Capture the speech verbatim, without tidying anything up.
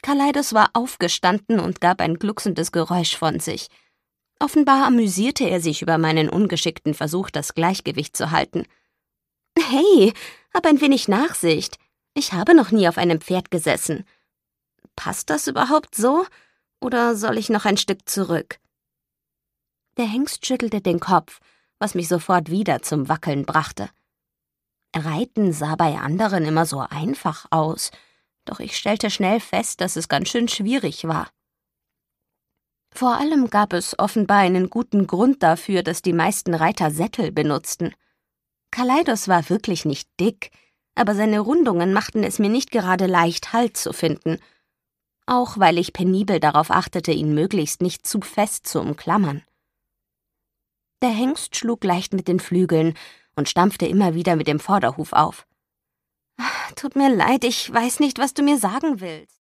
Kaleidos war aufgestanden und gab ein glucksendes Geräusch von sich. Offenbar amüsierte er sich über meinen ungeschickten Versuch, das Gleichgewicht zu halten. »Hey, hab ein wenig Nachsicht. Ich habe noch nie auf einem Pferd gesessen. Passt das überhaupt so? Oder soll ich noch ein Stück zurück?« Der Hengst schüttelte den Kopf, was mich sofort wieder zum Wackeln brachte. Reiten sah bei anderen immer so einfach aus, doch ich stellte schnell fest, dass es ganz schön schwierig war. Vor allem gab es offenbar einen guten Grund dafür, dass die meisten Reiter Sättel benutzten. Kaleidos war wirklich nicht dick, aber seine Rundungen machten es mir nicht gerade leicht, Halt zu finden, auch weil ich penibel darauf achtete, ihn möglichst nicht zu fest zu umklammern. Der Hengst schlug leicht mit den Flügeln und stampfte immer wieder mit dem Vorderhuf auf. »Tut mir leid, ich weiß nicht, was du mir sagen willst.«